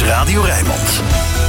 Radio Rijnmond.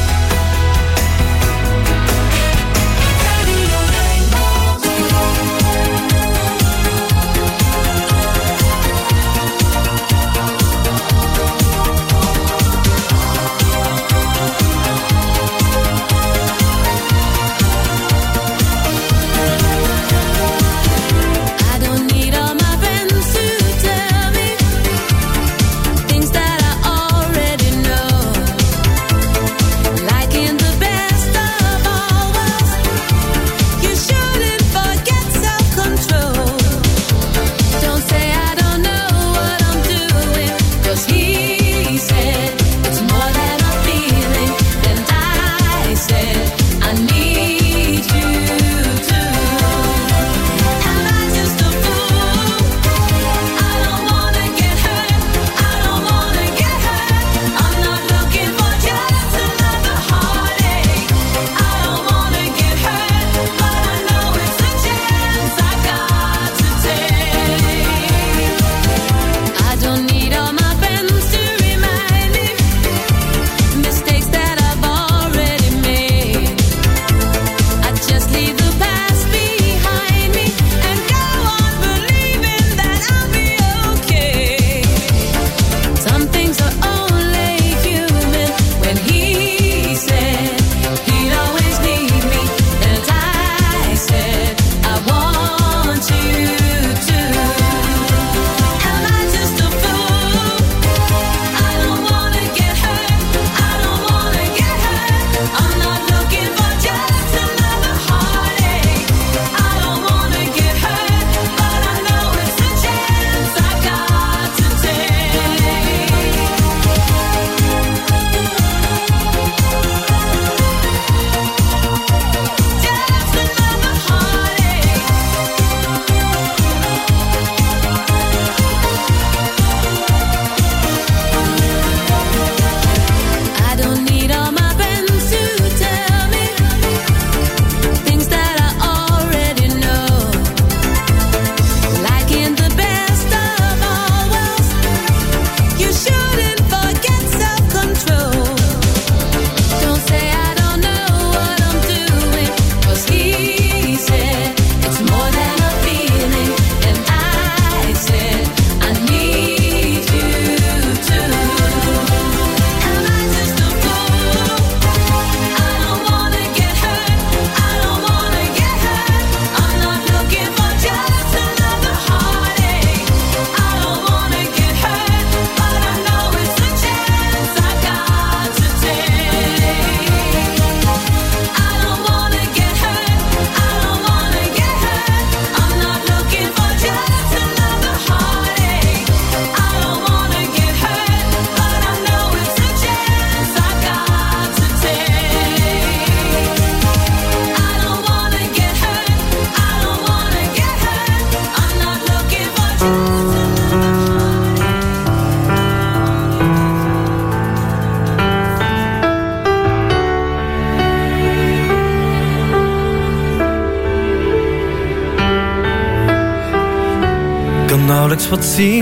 Nauwelijks wat zien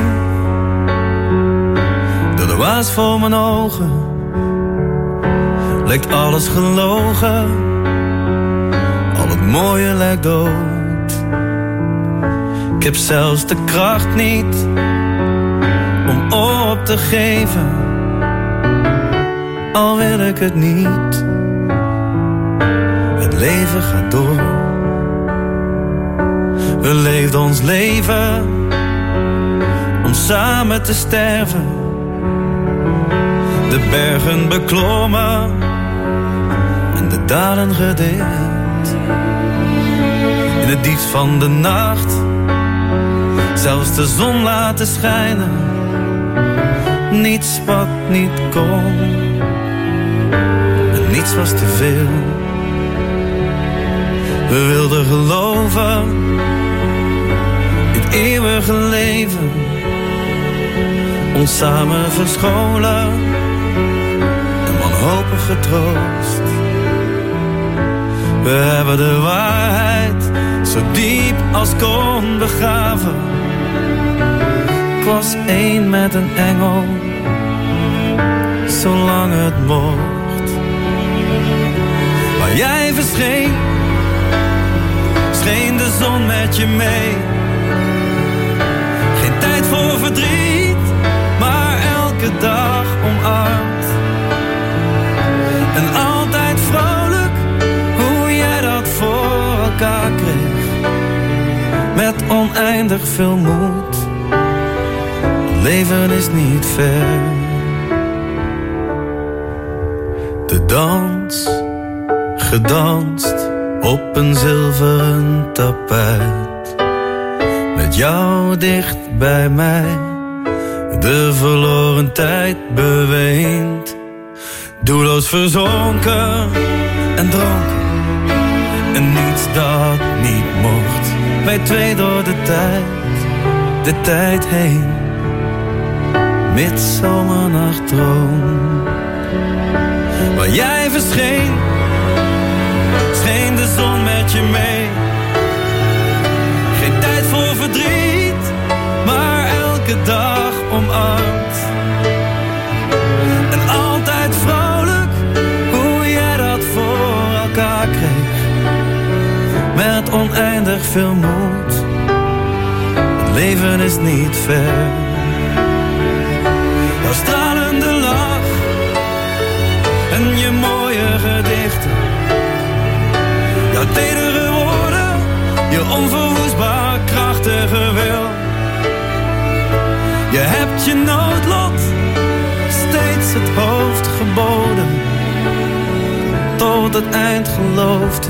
door de waas voor mijn ogen. Lijkt alles gelogen, al het mooie lijkt dood. Ik heb zelfs de kracht niet om op te geven, al wil ik het niet. Het leven gaat door. We leefden ons leven om samen te sterven. De bergen beklommen en de dalen gedeeld. In het diepst van de nacht zelfs de zon laten schijnen. Niets wat niet kon en niets was te veel. We wilden geloven in het eeuwige leven, ons samen verscholen en wanhopig getroost. We hebben de waarheid zo diep als kon begraven. Ik was één met een engel, zolang zolang het mocht. Waar jij verscheen, scheen de zon met je mee. Geen tijd voor verdriet, maar elke dag omarmd. En altijd vrolijk, hoe jij dat voor elkaar kreeg. Met oneindig veel moed. Het leven is niet ver. De dans, gedanst op een zilveren tapijt. Met jou dicht bij mij, de verloren tijd beweend. Doelloos verzonken en dronken, en niets dat niet mocht. Wij twee door de tijd heen. Midzomernachtdroom. Waar jij verscheen, scheen de zon met je mee. Geen tijd voor verdriet, maar elke dag omarmd. En altijd vrolijk, hoe jij dat voor elkaar kreeg. Met oneindig veel moed. Het leven is niet ver. Jouw stralende lach en je mooie gedichten. Jouw tedere woorden, je onverwoestbaar krachtige wil. Je hebt je noodlot steeds het hoofd geboden. Tot het eind geloofde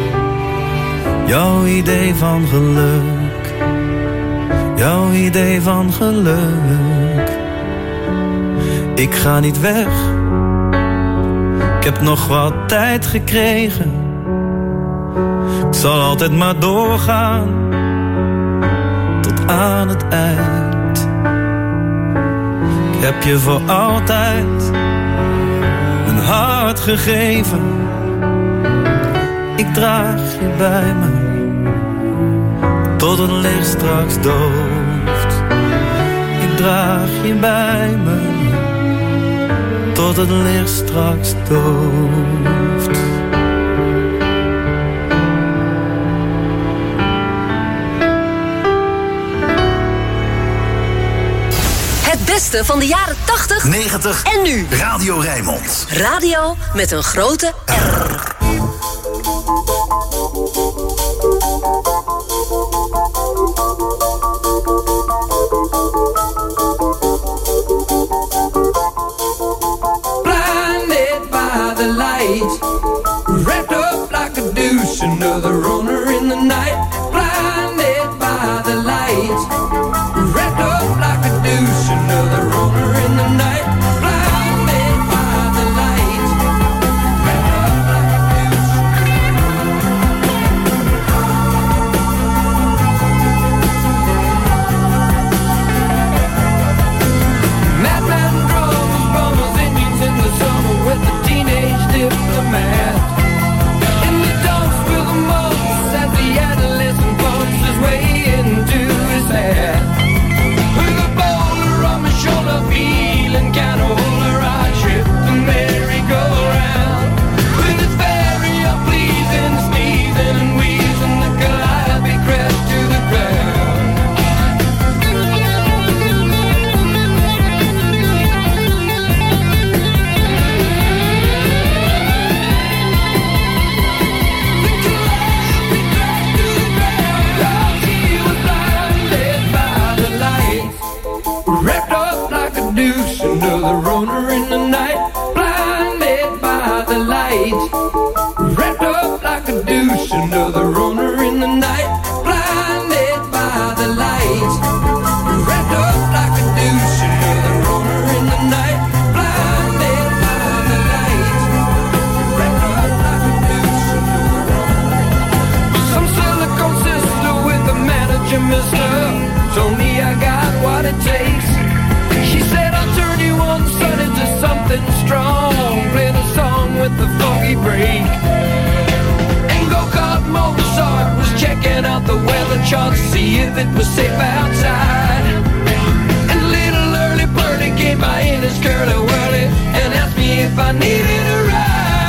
jouw idee van geluk. Jouw idee van geluk. Ik ga niet weg, ik heb nog wat tijd gekregen. Ik zal altijd maar doorgaan, tot aan het eind. Ik heb je voor altijd mijn hart gegeven. Ik draag je bij me, tot het licht straks dooft. Ik draag je bij me, tot het licht straks dooft. Het beste van de jaren 80, 90 en nu. Radio Rijnmond. Radio met een grote R. Wrapped up like a douche, another runner in the night. Blinded by the light. Wrapped up like a douche, another runner in the night. Blinded by the light. Wrapped up like a douche. Madman drums, bummers, Indians in the summer with the teenage diplomat. In the dumps with the most as the adolescent bumps his way into his hat. With a boulder on my shoulder, feeling kind of older, I trip the merry-go-round. With its very unpleasing sneezing and wheezing, the calliope crashed to the ground. Wrapped up like a douche, another runner in the night. Blinded by the light. Wrapped up like a douche, another runner in the night. Blinded by the light. Wrapped up like a douche, another runner in the night. Blinded by the light. Wrapped up like a douche, another runner. Some silicone sister with a manager, mister, told me I got what it takes. She said I'll turn you on, son, into something strong. Play the song with the funky break. And go-kart Mozart was checking out the weather chart to see if it was safe outside. And little early birdie came by in his curly whirly and asked me if if I needed a ride.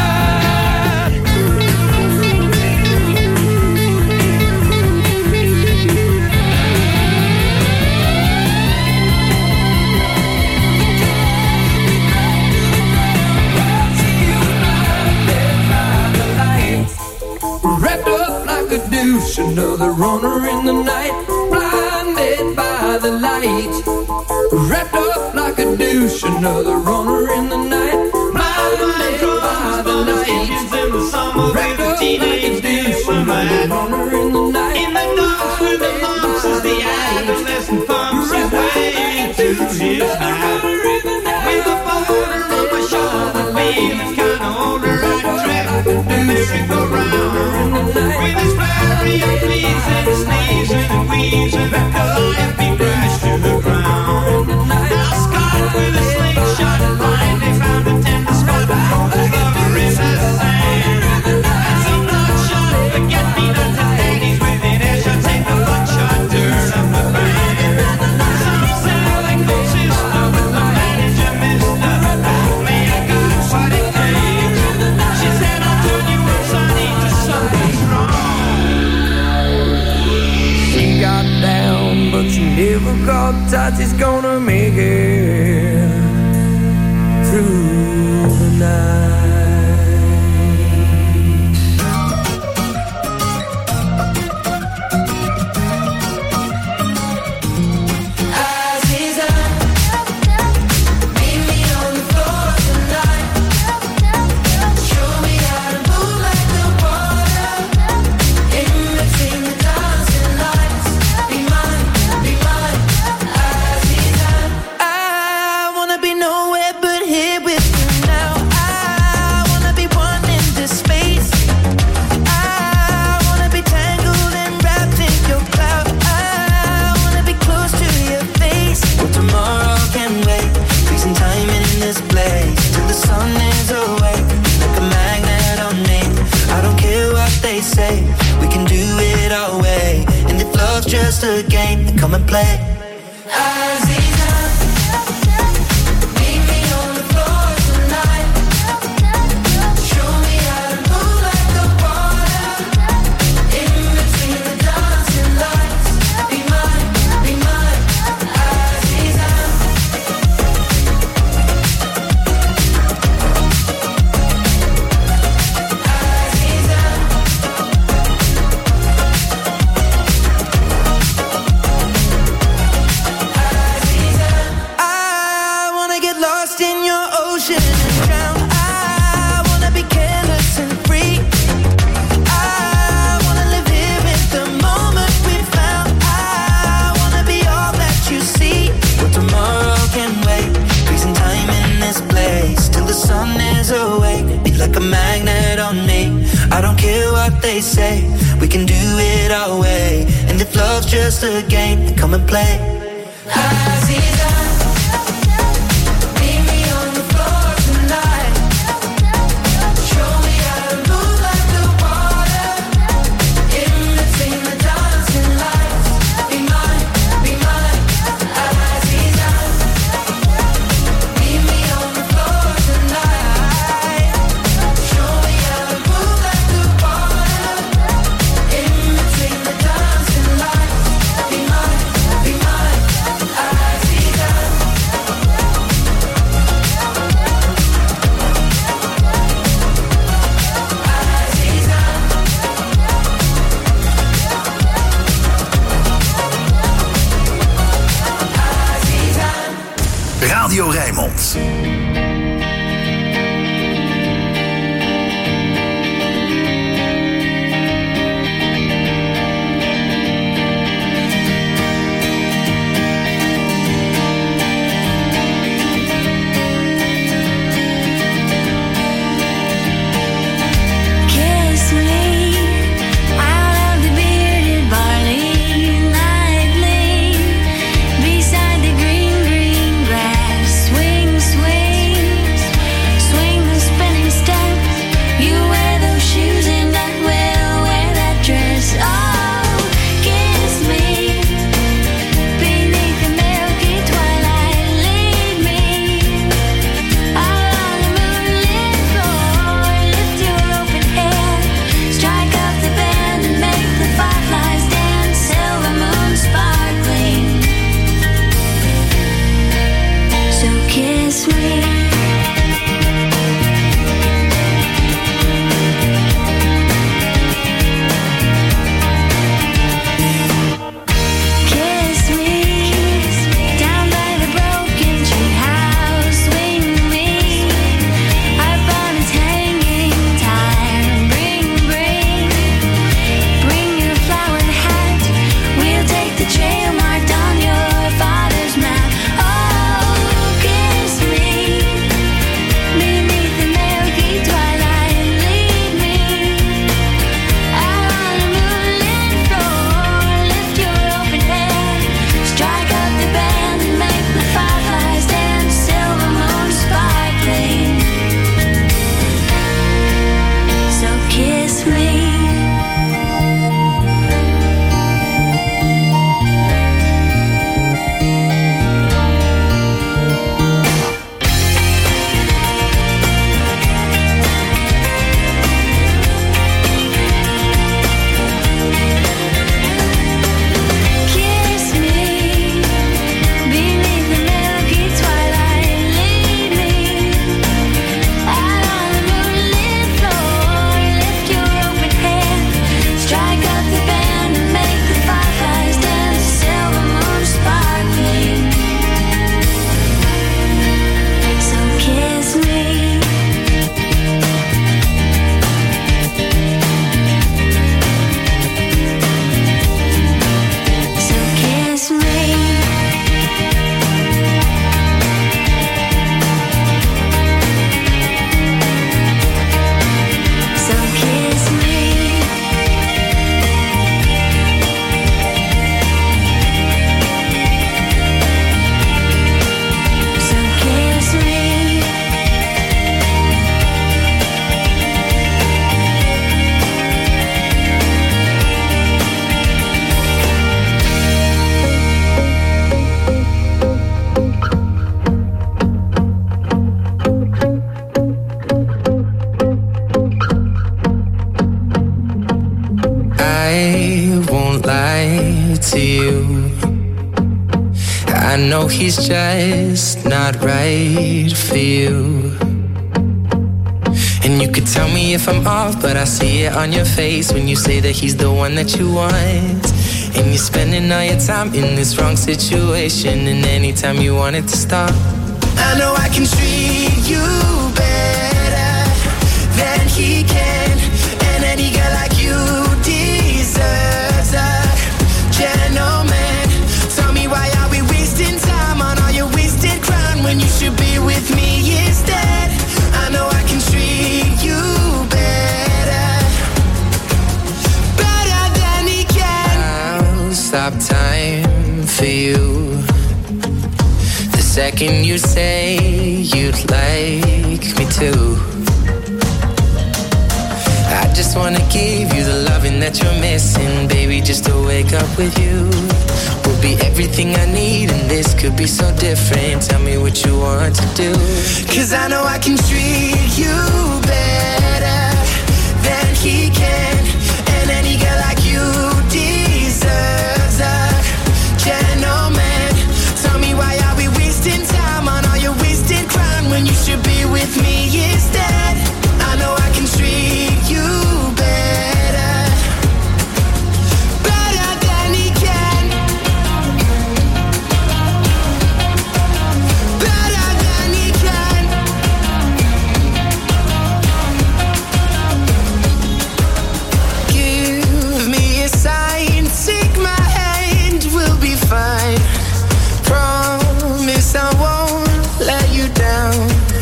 Wrapped up like a deuce, another runner in the night, blinded by the light. Wrapped up like a deuce, another runner in the night, blinded by the light. Wrapped up like a deuce, another runner in the night. In the dark where the lumps as the adolescent pumps his way to his night. With a boulder on my shoulder, feeling kinda older, I drift the merry-go-round. With his flurry of pleasing, sneezing and wheezing, the life be crashed to the ground. Now Scott with a slingshot finally found a tender spot, covering his sand. And some bloodshot forget-me-not the ladies with an air shot take the bloodshot turn up the band. Some say they go sister with the manager mister, me I got what it takes. She said I'll turn you upside to something strong. She got down, but she never got tight. She's gonna make it through the night. Just a game, come and play. They say we can do it our way, and if love's just a game, then come and play. to you. I know he's just not right for you. And you could tell me if I'm off, but I see it on your face when you say that he's the one that you want. And you're spending all your time in this wrong situation, and anytime you want it to stop, I know I can treat you better than he can. And any girl like you deserves a gentleman. Tell me, why are we wasting time on all your wasted crown when you should be with me instead? I know I can treat you better, better than he can. I'll stop time for you the second you say you'd like me to. I just wanna give you the loving that you're missing, baby, just to wake up with you will be everything I need, and this could be so different. Tell me what you want to do, 'cause I know I can treat you better than he can. And any girl like you deserves a gentleman. Tell me, why are we wasting time on all your wasted crown when you should be with me instead? I know I can treat you better, better than he can, better than he can. Give me a sign, take my hand, we'll be fine. Promise I won't let you down.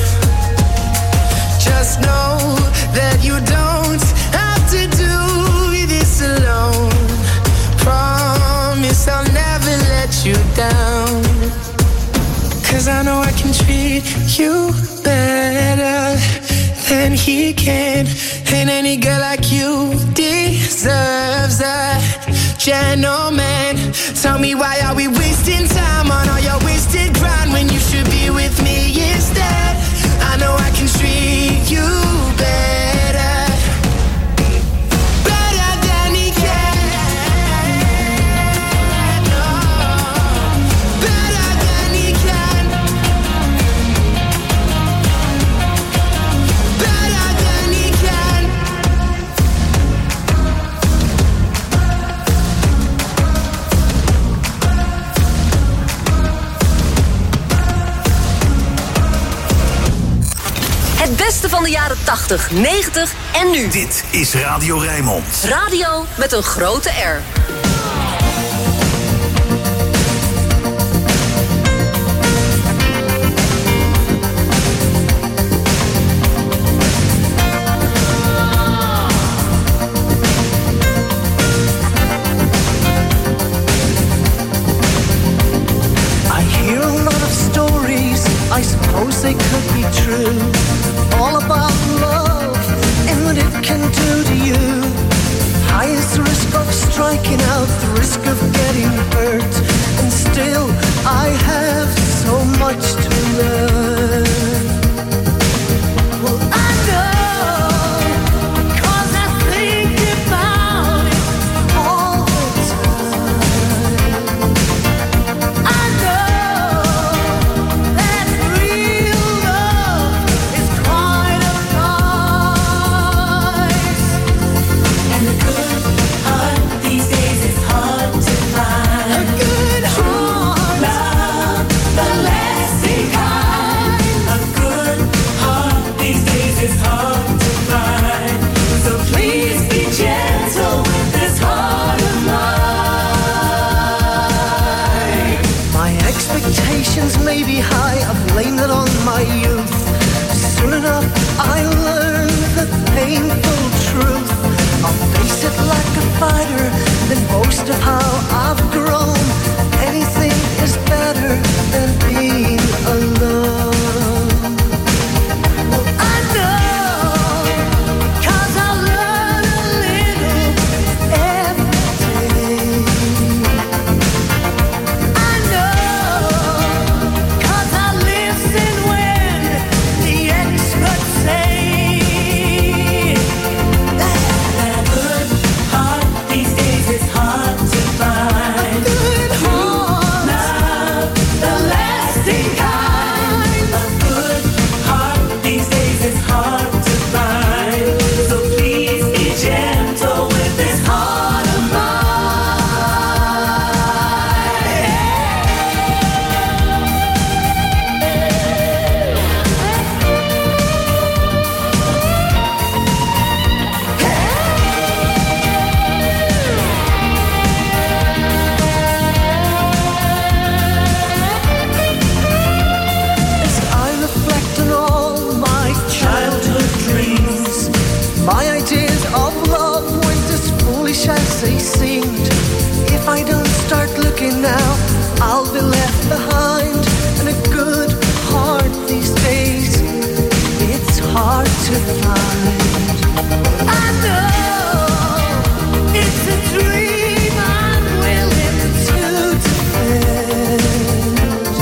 Just know that you don't have to do this alone. Promise I'll never let you down. 'Cause I know I can treat you better than he can. And any girl like you deserves a gentleman. Tell me, why are we wasting time on all your wasted grind when you should be with me instead? I know I can treat you better, better than he can. Oh, better than he can, better than he can. Het beste van de jaren 80, 90 en nu. Dit is Radio Rijnmond. Radio met een grote R. I suppose they could be true, all about love and what it can do to you. Highest risk of striking out, the risk of getting hurt, and still I have so much to learn. Well, I know, 'cause I think about it all the time. I know that real love is quite a price, and a good heart these days is hard to find. A good heart, love, the lasting kind. A good heart these days is hard to find. So please be gentle with this heart of mine. My expectations may be high, I blame it on my youth. Soon enough I learn the painful truth. I'll face it like a fighter, then boast of how I've grown. Anything is better than being alone. Well, I know, 'cause I learn a little every day. I know, 'cause I listen when the experts say that a good heart these days is hard to find. they seemed. If I don't start looking now, I'll be left behind. And a good heart these days, it's hard to find. I know it's a dream I'm willing to defend.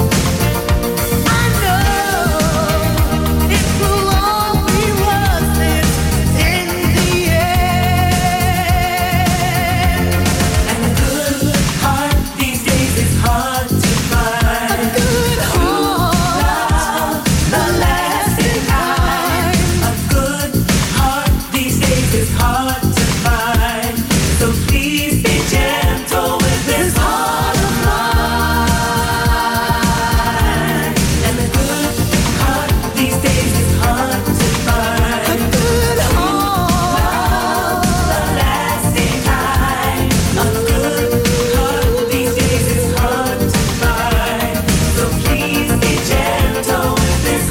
I know it will all be worth it in the end. And a good heart these days is hard to find. A good heart, the lasting kind. A good heart these days is hard to find. So please be gentle with this heart of mine. And a good heart these days is hard to find. A good heart, The lasting kind. A good heart these days is hard to find. So please be gentle with this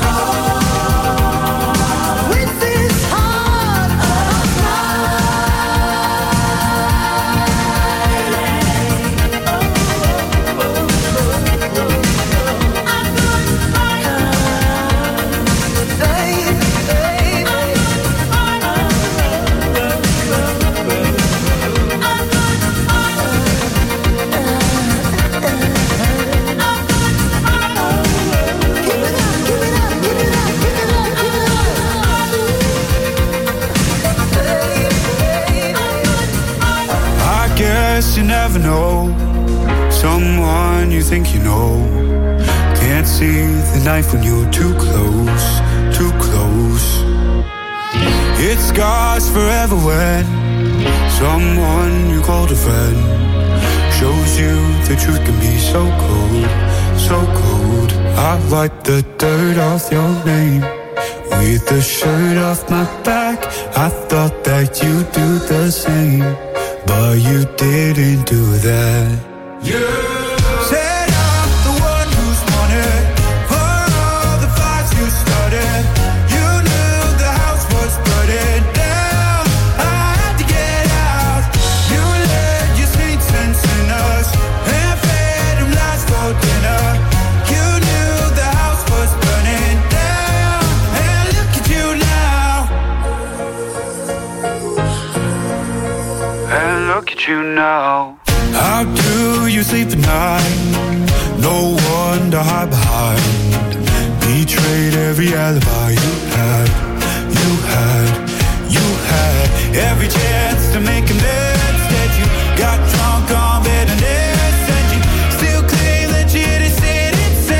heart. with this heart of I guess you never know someone you think you know. Can't see the knife when you're too close, too close. It scars forever when someone you called a friend shows you the truth can be so cold, so cold. I wipe the dirt off your name with the shirt off my back. I thought that you'd do the same, but you didn't do that. You said I'm the one who's wanted for all the fights you started. You knew the house was burning down. I had to get out. You led your saints and sinners and fed them lies for dinner. You knew the house was burning down, and look at you now. And look at you now. How do you sleep at night? No one to hide behind. Betrayed every alibi you had. You had, you had every chance to make amends. Instead you got drunk on bitterness, and you still claim that you didn't sit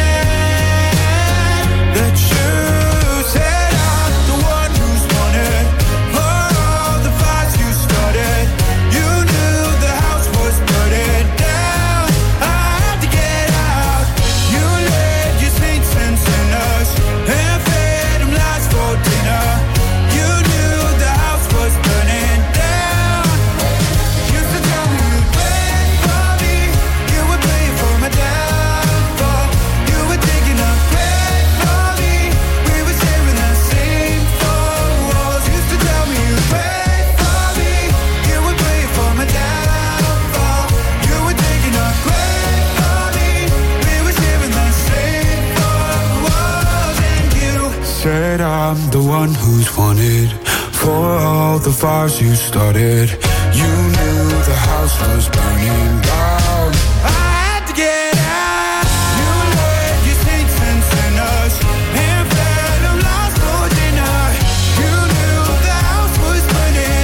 inside. That you said I'm the one who's wanted for all the fights you started. You knew the house was burning down. I had to get out. You led your saints and sinners and fed them lies for dinner. You knew the house was burning down. Used to tell me you'd pray for me. You would pray for my downfall. You were digging a grave for me. We were sharing the same four walls. Used to tell me you'd pray for me. You would pray for my downfall. You were digging a grave for me. We were sharing the same four walls. And you said I'm the one who's wanted for all the fires you started. You knew the house was burning down. I had to get out. You led your saints and sinners and fed them lies for dinner. You knew the house was burning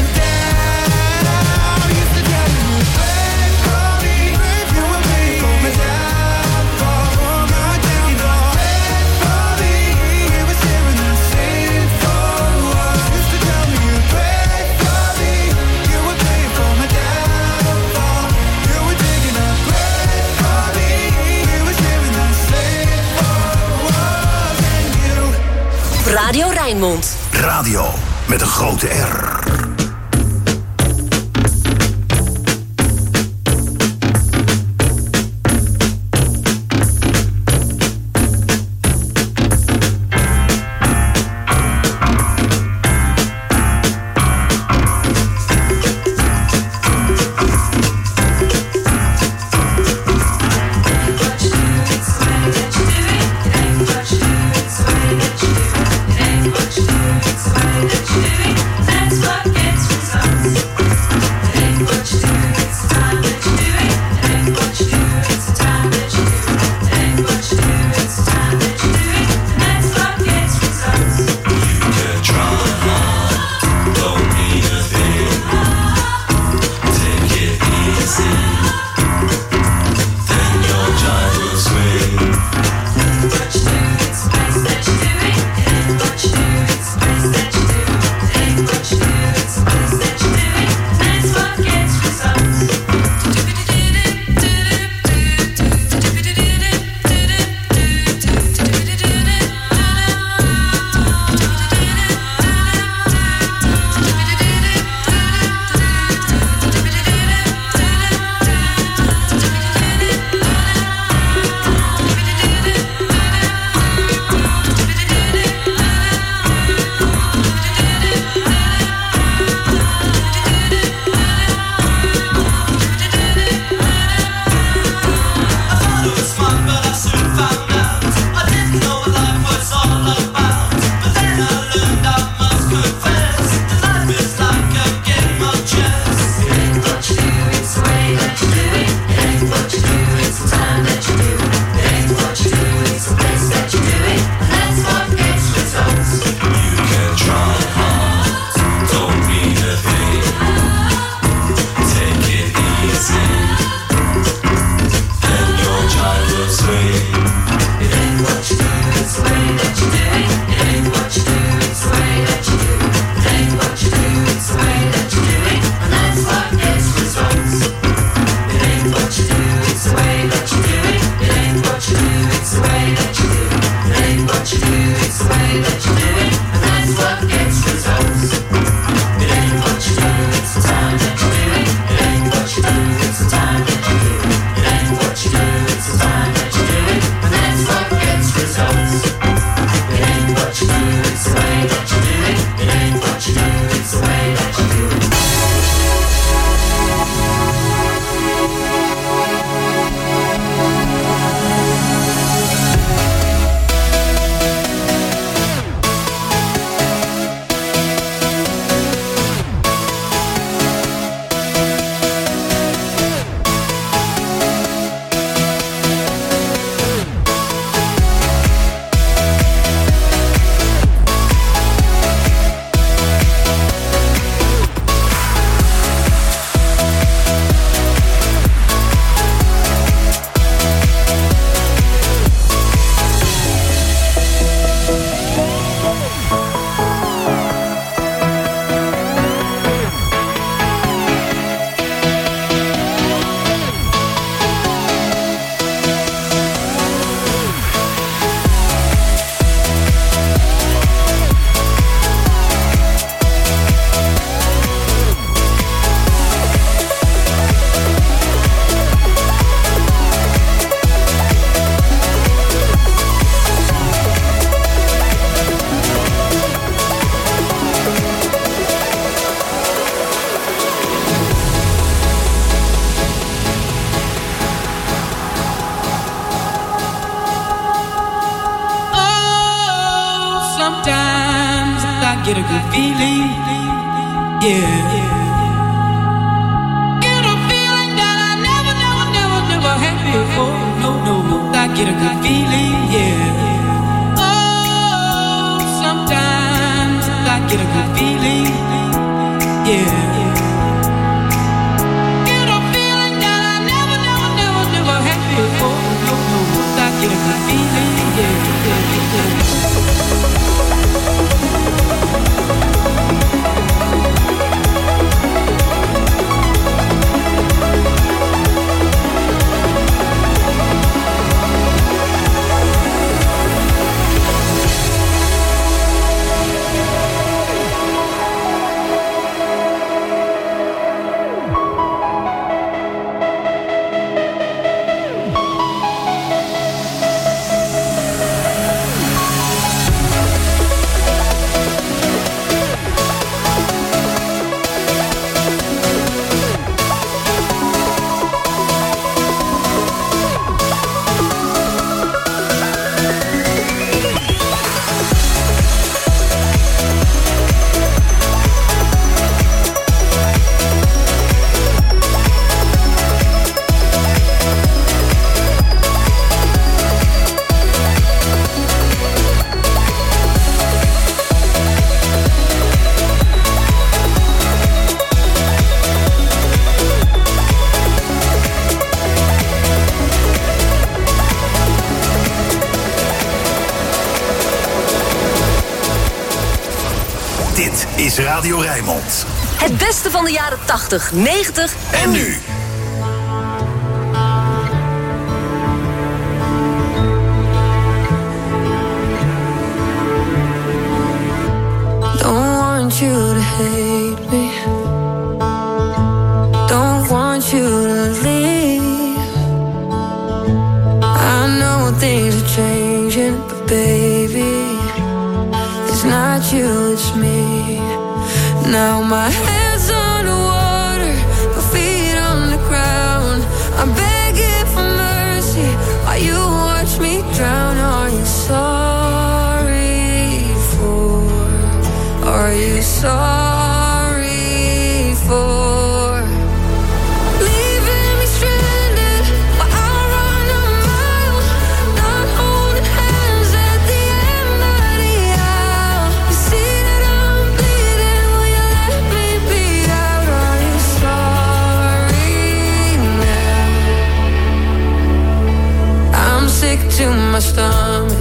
down. Used to tell me you'd pray for me. You would pray for my downfall. For my downfall. For me, we were sharing the same four walls. Used to tell me you'd pray for me. You would pray for my downfall. You were digging a grave for me. We were sharing the same four walls. And you Radio Rijnmond. Radio met een grote R. get a good feeling, yeah. Get a feeling that I never had before. No, I get a good feeling, yeah. Oh, sometimes I get a good feeling, yeah. Get a feeling that I never had before. No, I get a good feeling, yeah. Is Radio Rijnmond. Het beste van de jaren 80, 90 en nu. Don't want you to hate me. Don't want you to leave. I know things are changing, but baby, it's not you, it's me. Now my head's underwater, my feet on the ground. I'm begging for mercy while you watch me drown. Are you sorry for? Are you sorry for leaving me stranded while I run a mile, not holding hands at the end of the aisle? You see that I'm bleeding, will you let me bleed out? Are you sorry now? I'm sick to my stomach,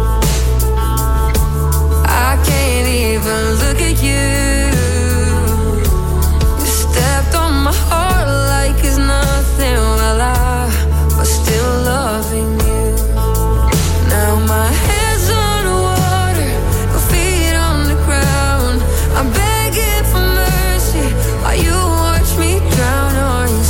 I can't even look at you. You stepped on my heart like it's nothing. Well, I was still loving you. Now my head's underwater, my feet on the ground. I'm begging for mercy while you watch me drown. Are you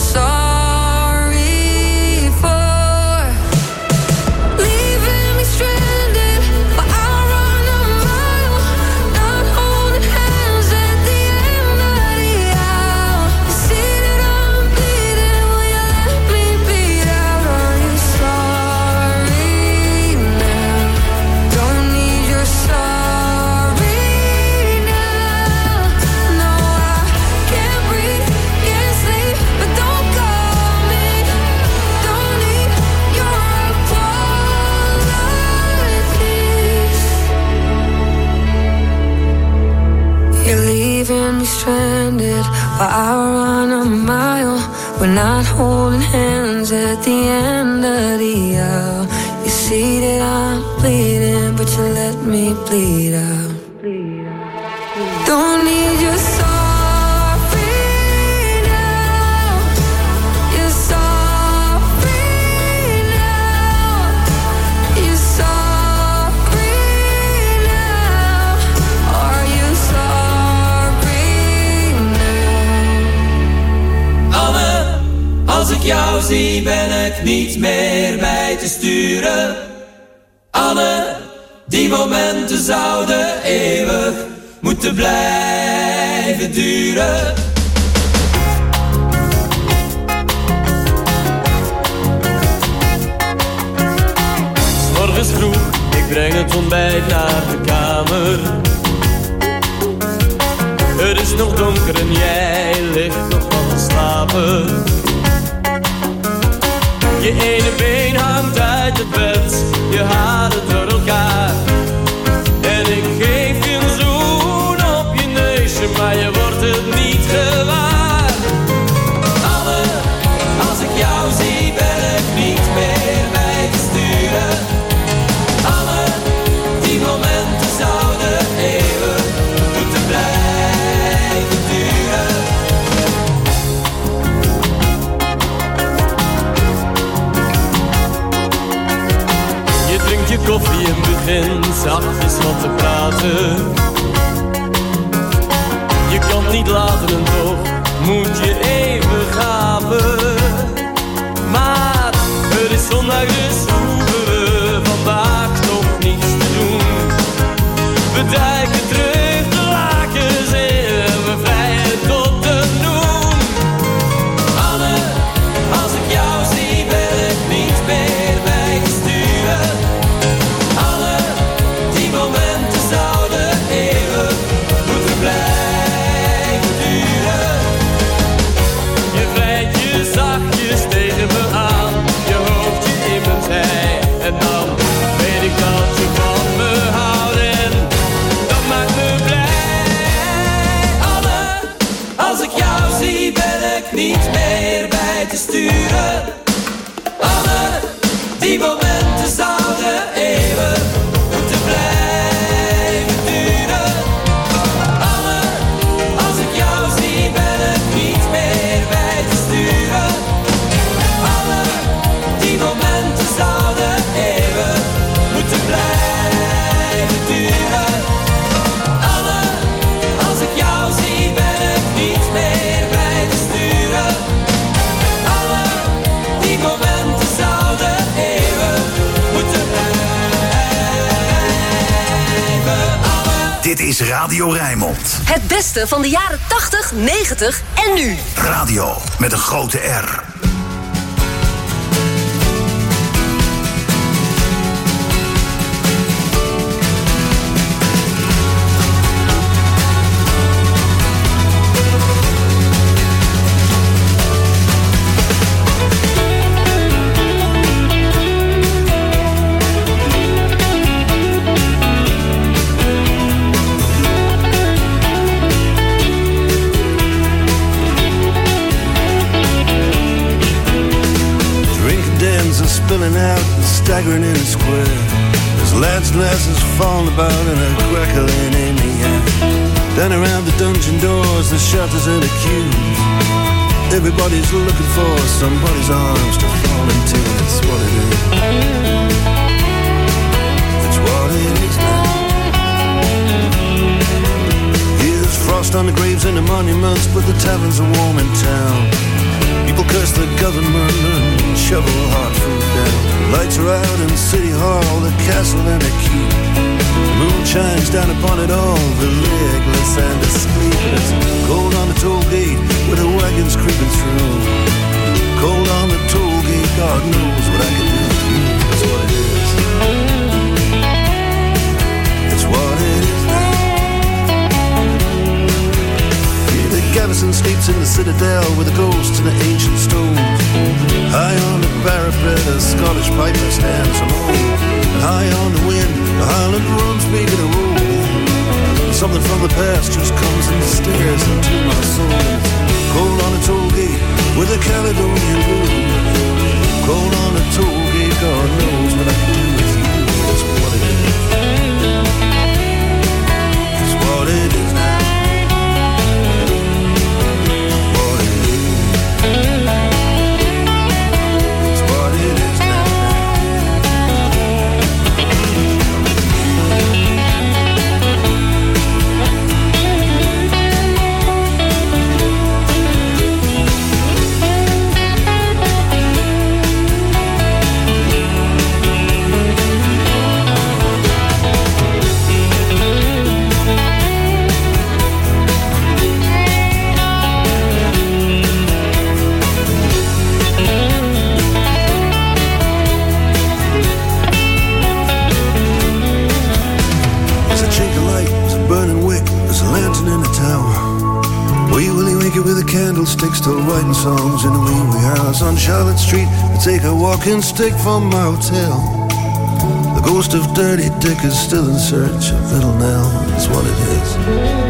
sorry for leaving me stranded while I run a mile, not holding hands at the end of the aisle? You see that I'm bleeding, will you let me bleed out? Are you sorry now? Don't need your sorry now. No, I can't breathe, can't sleep, but don't call me. Don't need your apologies. You're leaving me stranded while I run a mile. We're not holding hands at the end of the aisle. You see that I'm bleeding, but you let me bleed out. Don't need your sorry now. You're sorry now. You're sorry now. Are you sorry now? Anne, als ik jou zie ben ik niet meer bij te sturen. Anne, die momenten zouden eeuwig moeten blijven duren. 'S morgens vroeg, ik breng het ontbijt naar de kamer. wakker en jij ligt nog van te slapen. Je ene been hangt uit het bed, je haren door elkaar. En ik geef je een zoen op je neusje, maar je wordt het niet gewaar. Anne, als ik jou zie ben ik niet meer bij te sturen. Anne, die momenten zouden eeuwig moeten blijven duren. Je drinkt je koffie en begint zachtjes wat te praten. Je kan het niet laten en toch moet je even gapen. Maar het is zondag dus hoeven we vandaag nog niets te doen. We duiken terug de lakens in en we vrijen tot de noem. Anne, als ik jou zie ben ik niet meer bij te sturen. Anne, die momenten zouden eeuwig moeten blijven duren. Je vrijt je zachtjes tegen me aan, je hoopt je in mijn zij. En dan weet ik dat je van me houdt en dat maakt me blij. Anne, als ik jou zie ben ik niet meer bij te sturen. Anne, die momenten zouden eeuwig moeten blijven duren. Anne, als ik jou zie ben ik niet meer bij te sturen. Anne, die momenten zouden eeuwig moeten blijven duren. Anne, als ik jou zie ben ik niet meer bij te sturen. Anne, die momenten zouden eeuwig moeten blijven. Anne. Dit is Radio Rijnmond. Het beste van de jaren 80, 90 en nu. Radio met een grote R. Spilling out and staggering in the square. There's lads' glasses falling about and a crackling in the air. Down around the dungeon doors, the shutters and the queues. Everybody's looking for somebody's arms to fall into. It's what it is. It's what it is now. Yeah, there's frost on the graves and the monuments, but the taverns are warm in town. People curse the government and shovel hard food down. Lights are out in City Hall, the castle and the keep. The moon shines down upon it all, the legless and the sleepless. Cold on the toll gate with the wagons creeping through. Cold on the toll gate, God knows what I can do with you. That's what it is. It's what it is now. The garrison sleeps in the citadel with the ghosts and the ancient stones. High on the parapet, a Scottish piper stands alone. And high on the wind, the Highland drums begin to roll. Something from the past just comes and stares into my soul. Cold on the toll gate with the Caledonian blues. Cold on the toll gate, God knows what I can do with you. That's what it is. It's what it is now. Wee Willie Winky with a candlestick, still writing songs in a wee house on Charlotte Street. I take a walking stick from my hotel. The ghost of Dirty Dick is still in search of Little Nell. That's what it is.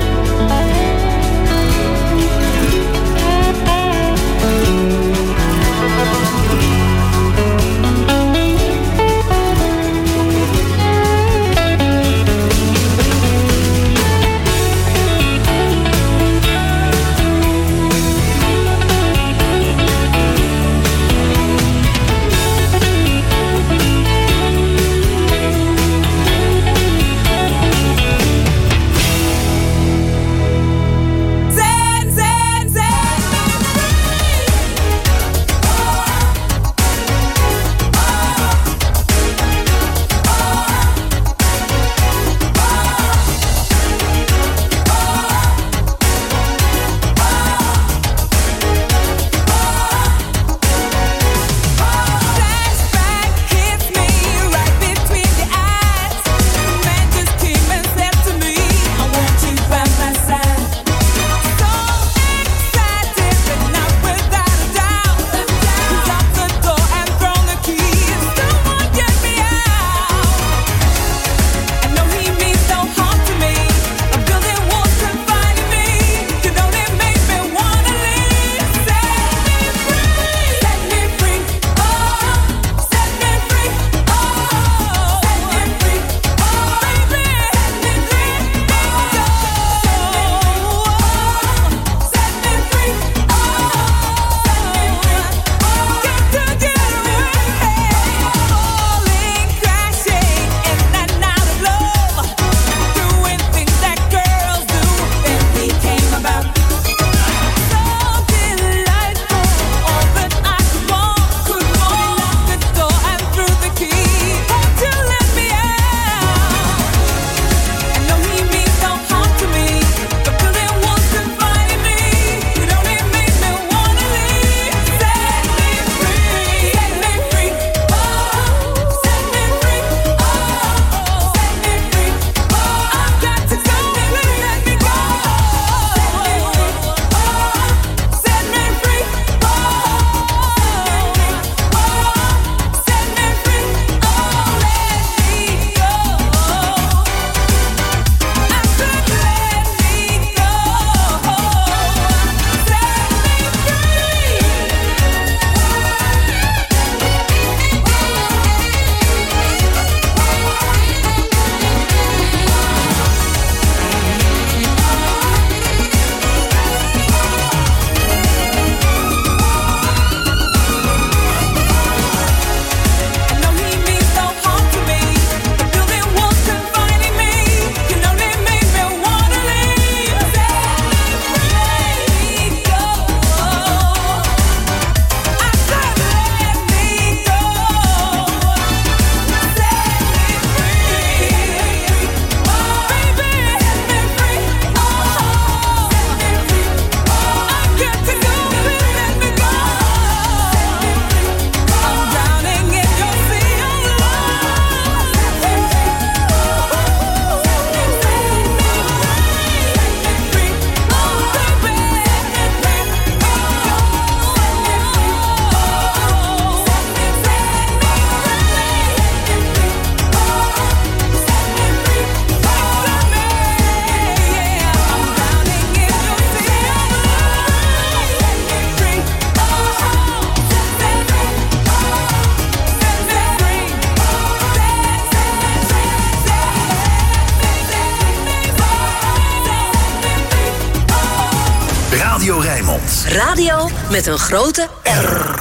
Radio Rijnmond. Radio met een grote R.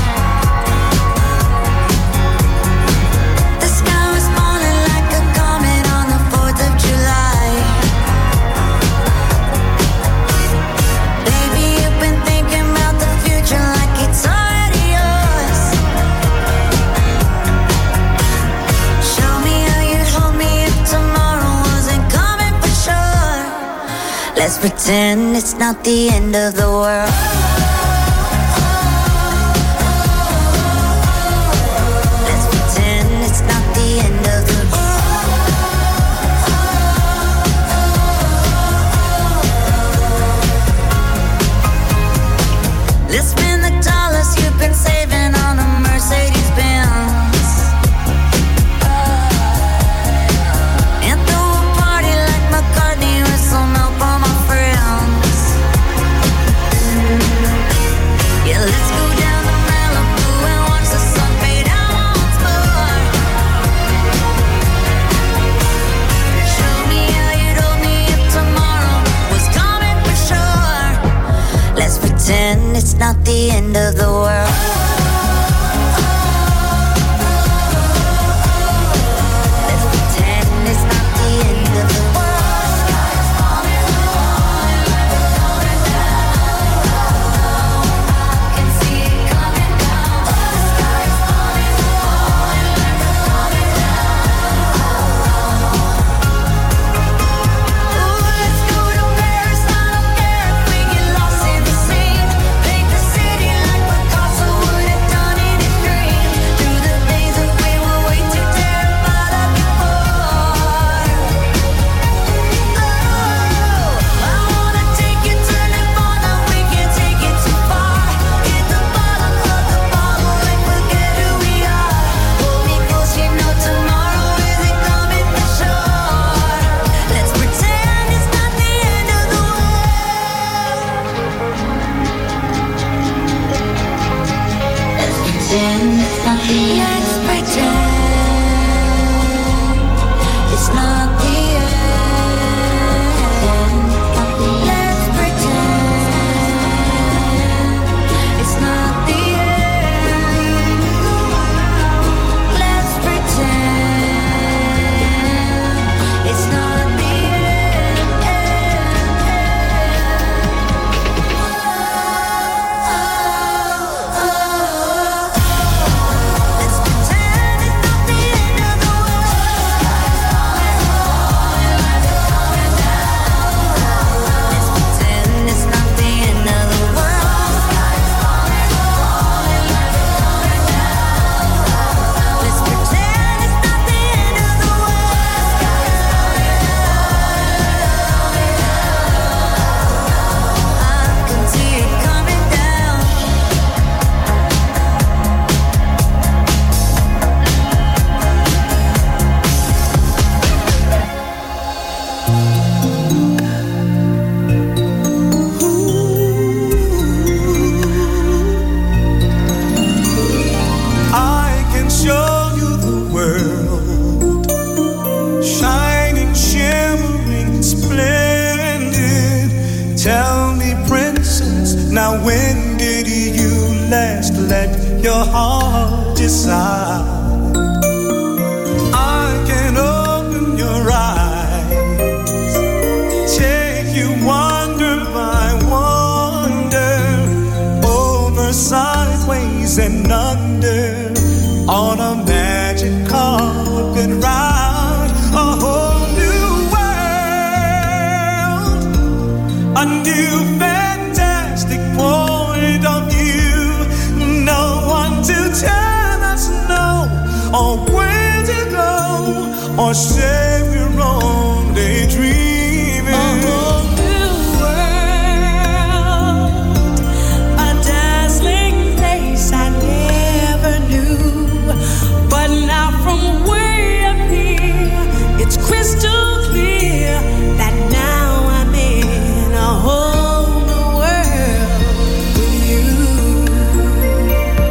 The sky was falling like a comet. pretend it's not the end of the world. Let's pretend it's not the end of the world. Let's spend the dollars you've been saving on a Mercedes-Benz. Let's go down to Malibu and watch the sun fade out once more. Show me how you told me if tomorrow was coming for sure. Let's pretend it's not the end of the world. Let's pretend it's not the end of the world.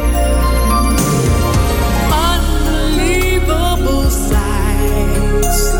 Unbelievable sights.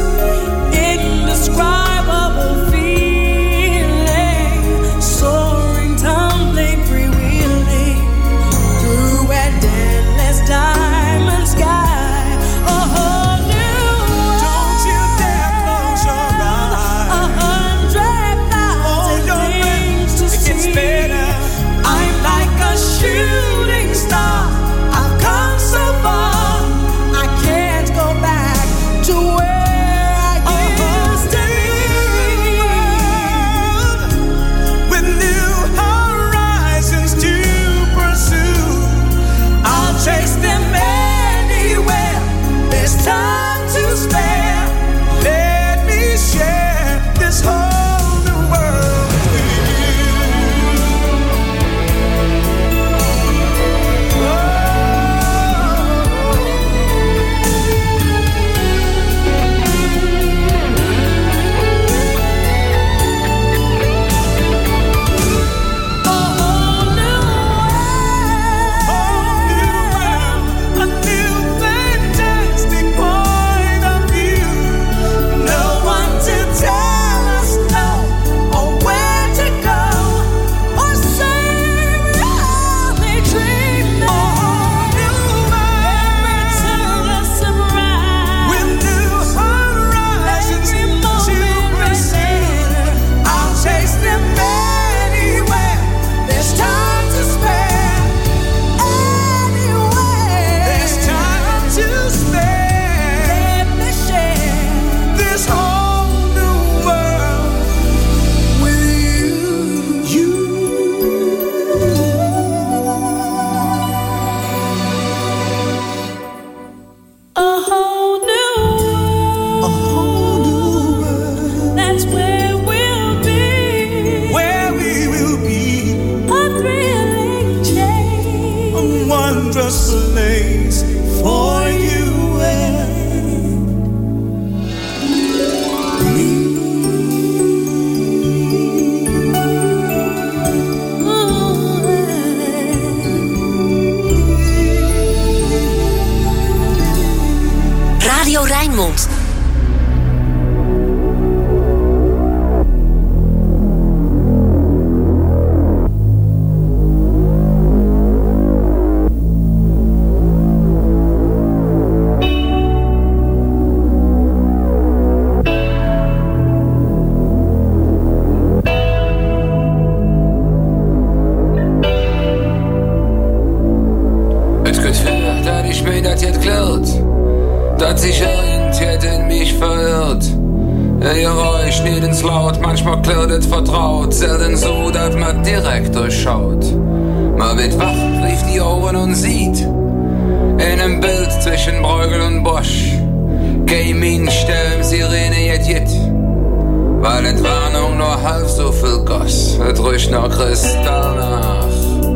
Rijnmond. Manchmal klirrt vertraut, selten so, dass man direkt durchschaut. Man wird wach, rief die Ohren und sieht in einem Bild zwischen Bruegel und Bosch. Gaming, Sturm, Sirene, jet. Weil Entwarnung nur halb so viel goss, es riecht noch Kristall nach.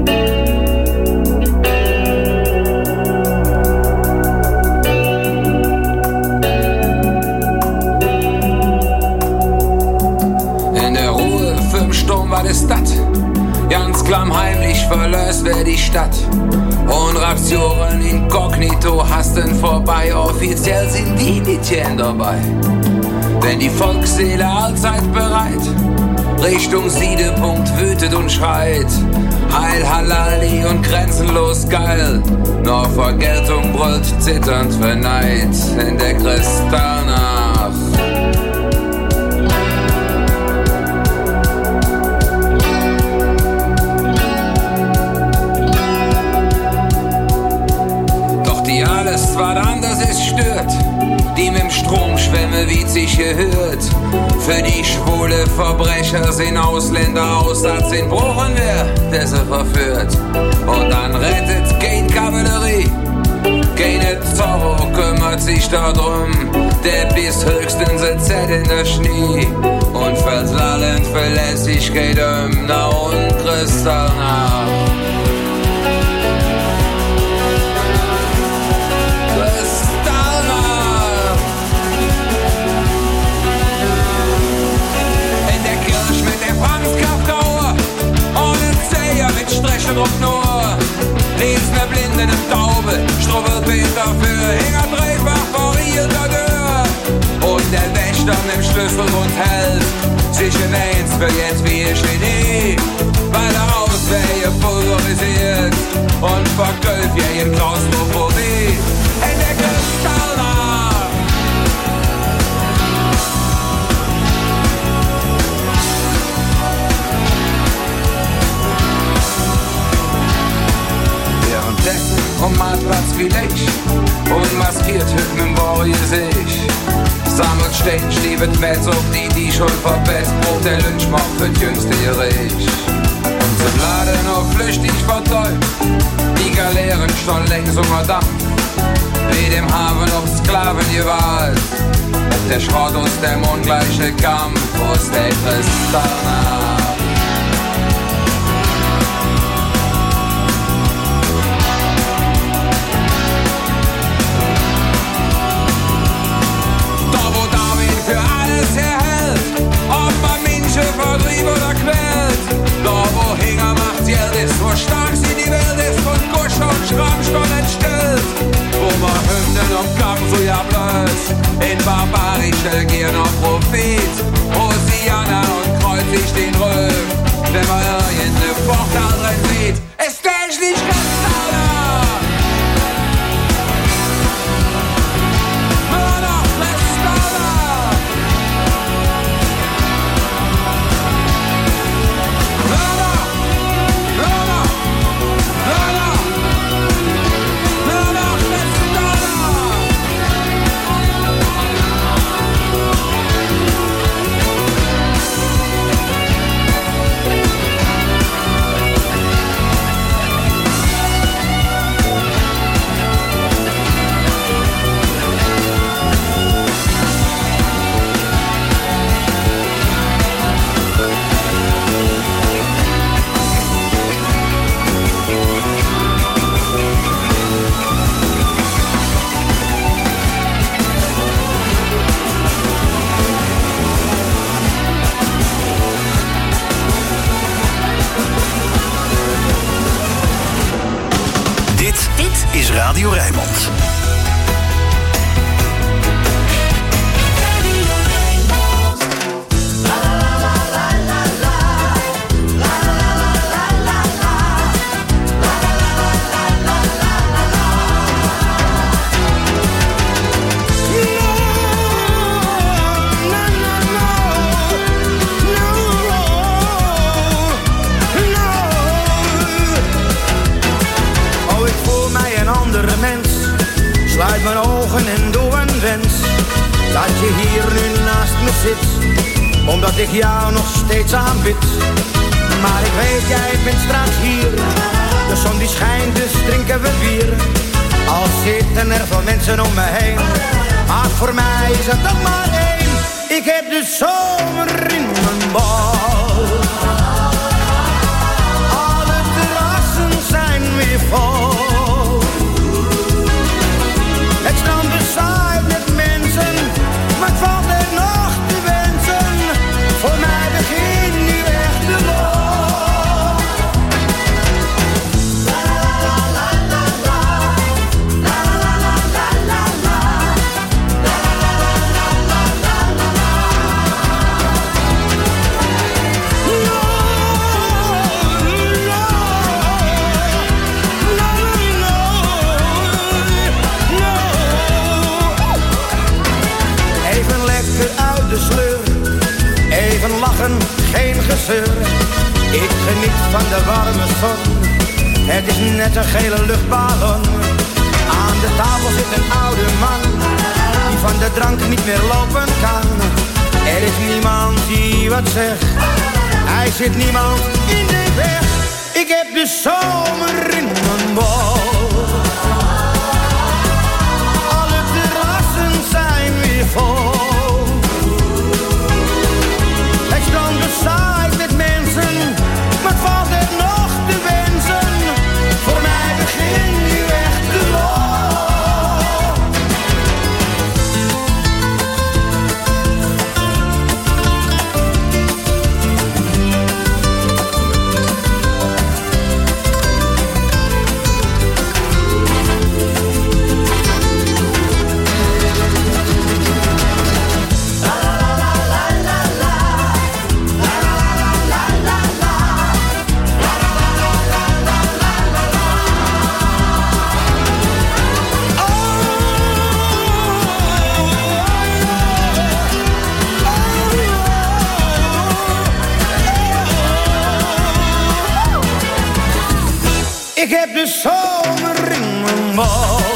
Sturm war das dat, ganz klammheimlich verlöst wer die Stadt. Und Raptionen inkognito hasten vorbei, offiziell sind die Mädchen dabei. Denn die Volksseele allzeit bereit, Richtung Siedepunkt wütet und schreit. Heil Halali und grenzenlos geil, nur Vergeltung brüllt zitternd für Neid in der Kristallnacht. Was anders ist stört, die mit dem Strom schwämme, wie sich gehört. Für die schwule Verbrecher sind Ausländer Aussatz in Bruchen wer, der sie verführt. Und dann rettet kein Kavallerie, keine Zorro kümmert sich darum. Der bis höchstens ein Z in der Schnee und fällt lallend Verlässlichkeit na und Kristallnacht. Mit Strechen und nur Lies mir blinden im Taube, Strubbelpeter für Hänger dreifach vor ihrer Tür. Und der Wächter mit dem Schlüssel und hält sich in eins für jetzt wie ein Genie, weil er Auswege pulverisiert und verkauft ja in Klaustrophobie in der Kristallnacht. Und Marktplatz wie Lech und maskiert hüt mit dem Borje sich. Sammelt Stechen, stiebet Metz auf die schon verbessert, braucht der Lynchmob für günstige Reich. Und zum Laden noch flüchtig vertäubt, die Galeeren schon längst unter Dampf. Wie dem Hafen auf Sklaven gewalt, ob der Schrott aus dem ungleiche Kampf, aus der Kristallnacht. Vertrieb oder quält, da wo Hänger macht Geld ist, wo stark sie die Welt ist und Kusch und Schrammstoll entstellt, wo man Hymnen und Gang so ja blöd, in barbarische Gier noch Profit, Hosianna und kreuz sich den Röhm, wenn man irgendeine Vorteil drin sieht, ist der nicht ganz sauber. Dit is Radio Rijnmond. andere mens. Sluit mijn ogen en doe een wens. Dat je hier nu naast me zit, omdat ik jou nog steeds aanbid. Maar ik weet, jij bent straks hier. De zon die schijnt, dus drinken we bier. Al zitten er veel mensen om me heen, maar voor mij is het nog maar één. Ik heb de zomer in mijn bal. Alle terrassen zijn weer vol. Het strand bezaaid met mensen, maar het valt er nog te wensen. Voor mij begint nu echt de lol. Even lachen, geen gezeur. Ik geniet van de warme zon. Het is net een gele luchtballon. Aan de tafel zit een oude man die van de drank niet meer lopen kan. Er is niemand die wat zegt. Hij zit niemand in de weg. Ik heb de zomer in mijn bol. Alle terrassen zijn weer vol. Het strand bezaaid met mensen, maar het valt er nog te wensen. Voor mij begint nu echt de lol. Ik heb de zomer in mijn bal.